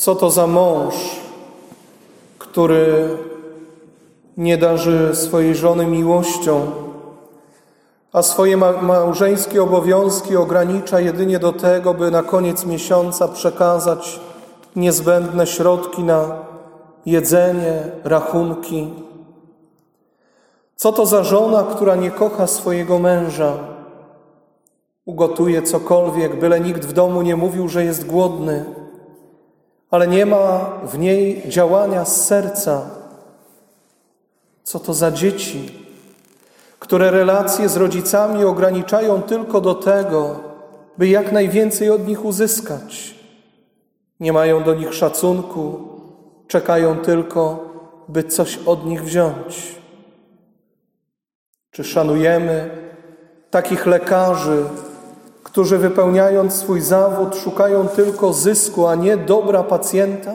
Co to za mąż, który nie darzy swojej żony miłością, a swoje małżeńskie obowiązki ogranicza jedynie do tego, by na koniec miesiąca przekazać niezbędne środki na jedzenie, rachunki. Co to za żona, która nie kocha swojego męża, ugotuje cokolwiek, byle nikt w domu nie mówił, że jest głodny, ale nie ma w niej działania z serca. Co to za dzieci, które relacje z rodzicami ograniczają tylko do tego, by jak najwięcej od nich uzyskać. Nie mają do nich szacunku, czekają tylko, by coś od nich wziąć. Czy szanujemy takich lekarzy, którzy wypełniając swój zawód szukają tylko zysku, a nie dobra pacjenta?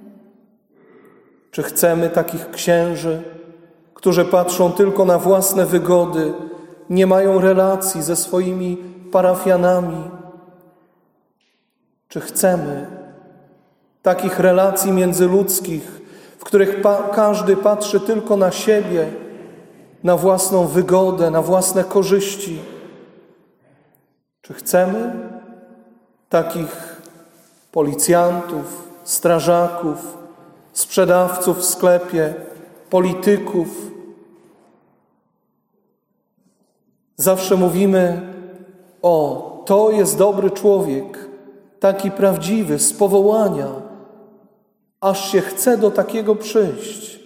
Czy chcemy takich księży, którzy patrzą tylko na własne wygody, nie mają relacji ze swoimi parafianami? Czy chcemy takich relacji międzyludzkich, w których każdy patrzy tylko na siebie, na własną wygodę, na własne korzyści? Czy chcemy takich policjantów, strażaków, sprzedawców w sklepie, polityków? Zawsze mówimy: o, to jest dobry człowiek, taki prawdziwy, z powołania, aż się chce do takiego przyjść.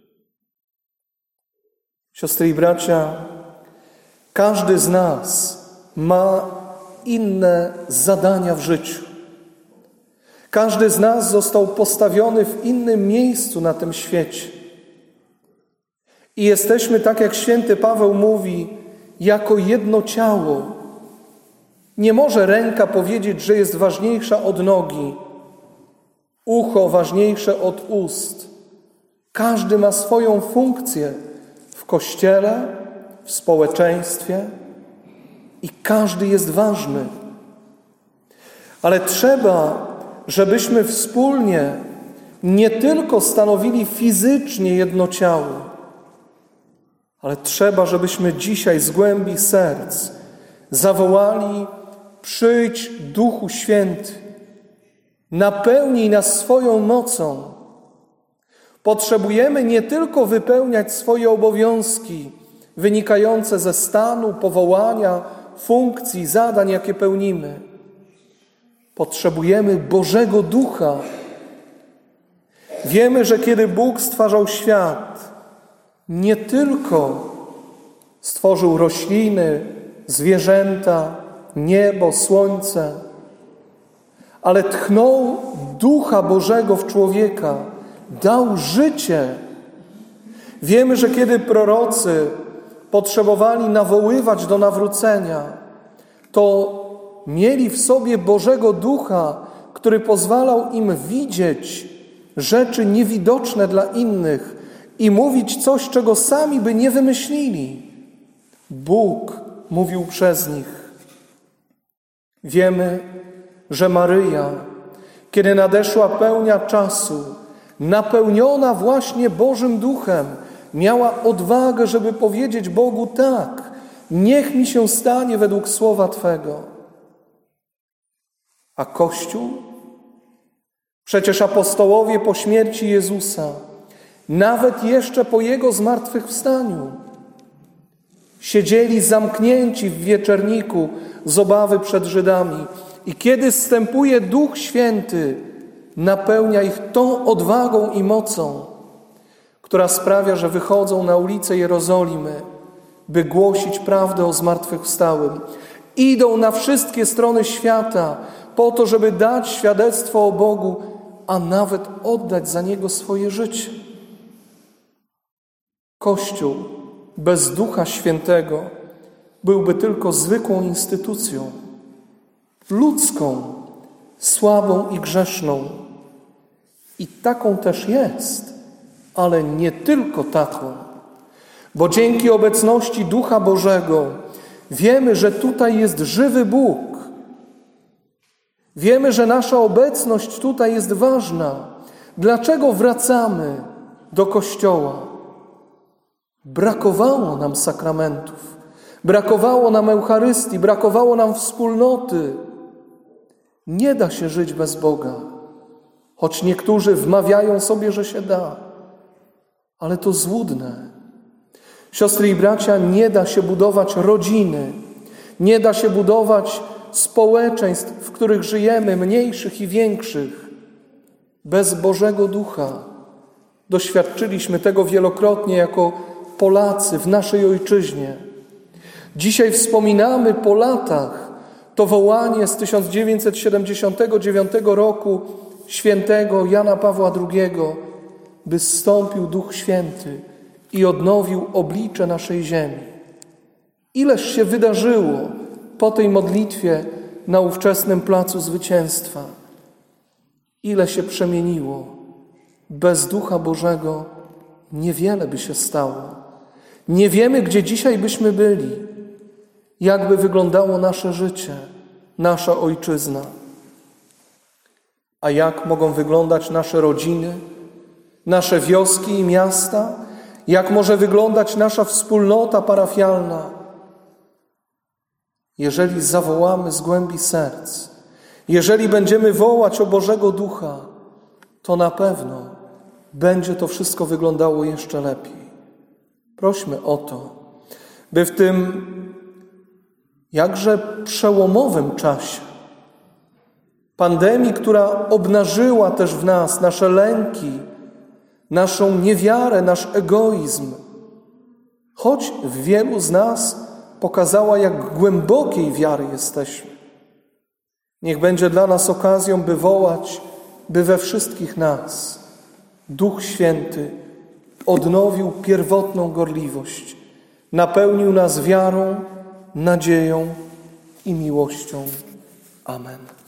Siostry i bracia, każdy z nas ma inne zadania w życiu. Każdy z nas został postawiony w innym miejscu na tym świecie. I jesteśmy, tak jak święty Paweł mówi, jako jedno ciało. Nie może ręka powiedzieć, że jest ważniejsza od nogi, ucho ważniejsze od ust. Każdy ma swoją funkcję w Kościele, w społeczeństwie i każdy jest ważny. Ale trzeba, żebyśmy wspólnie nie tylko stanowili fizycznie jedno ciało, ale trzeba, żebyśmy dzisiaj z głębi serc zawołali: przyjdź Duchu Święty, napełnij nas swoją mocą. Potrzebujemy nie tylko wypełniać swoje obowiązki wynikające ze stanu, powołania, funkcji, zadań, jakie pełnimy. Potrzebujemy Bożego Ducha. Wiemy, że kiedy Bóg stwarzał świat, nie tylko stworzył rośliny, zwierzęta, niebo, słońce, ale tchnął Ducha Bożego w człowieka, dał życie. Wiemy, że kiedy prorocy potrzebowali nawoływać do nawrócenia, to mieli w sobie Bożego Ducha, który pozwalał im widzieć rzeczy niewidoczne dla innych i mówić coś, czego sami by nie wymyślili. Bóg mówił przez nich. Wiemy, że Maryja, kiedy nadeszła pełnia czasu, napełniona właśnie Bożym Duchem, miała odwagę, żeby powiedzieć Bogu: tak, niech mi się stanie według słowa Twego. A Kościół? Przecież apostołowie po śmierci Jezusa, nawet jeszcze po Jego zmartwychwstaniu, siedzieli zamknięci w wieczerniku z obawy przed Żydami. I kiedy zstępuje Duch Święty, napełnia ich tą odwagą i mocą, która sprawia, że wychodzą na ulice Jerozolimy, by głosić prawdę o zmartwychwstałym. Idą na wszystkie strony świata po to, żeby dać świadectwo o Bogu, a nawet oddać za Niego swoje życie. Kościół bez Ducha Świętego byłby tylko zwykłą instytucją, ludzką, słabą i grzeszną. I taką też jest, ale nie tylko taką. Bo dzięki obecności Ducha Bożego wiemy, że tutaj jest żywy Bóg. Wiemy, że nasza obecność tutaj jest ważna. Dlaczego wracamy do Kościoła? Brakowało nam sakramentów, brakowało nam Eucharystii, brakowało nam wspólnoty. Nie da się żyć bez Boga, choć niektórzy wmawiają sobie, że się da, ale to złudne. Siostry i bracia, nie da się budować rodziny, nie da się budować społeczeństw, w których żyjemy, mniejszych i większych, bez Bożego Ducha. Doświadczyliśmy tego wielokrotnie jako Polacy w naszej ojczyźnie. Dzisiaj wspominamy po latach to wołanie z 1979 roku świętego Jana Pawła II, by zstąpił Duch Święty i odnowił oblicze naszej ziemi. Ileż się wydarzyło po tej modlitwie na ówczesnym Placu Zwycięstwa. Ile się przemieniło. Bez Ducha Bożego niewiele by się stało. Nie wiemy, gdzie dzisiaj byśmy byli, jakby wyglądało nasze życie, nasza ojczyzna. A jak mogą wyglądać nasze rodziny, nasze wioski i miasta? Jak może wyglądać nasza wspólnota parafialna? Jeżeli zawołamy z głębi serc, jeżeli będziemy wołać o Bożego Ducha, to na pewno będzie to wszystko wyglądało jeszcze lepiej. Prośmy o to, by w tym jakże przełomowym czasie pandemii, która obnażyła też w nas nasze lęki, naszą niewiarę, nasz egoizm, choć w wielu z nas pokazała, jak głębokiej wiary jesteśmy. Niech będzie dla nas okazją, by wołać, by we wszystkich nas Duch Święty odnowił pierwotną gorliwość, napełnił nas wiarą, nadzieją i miłością. Amen.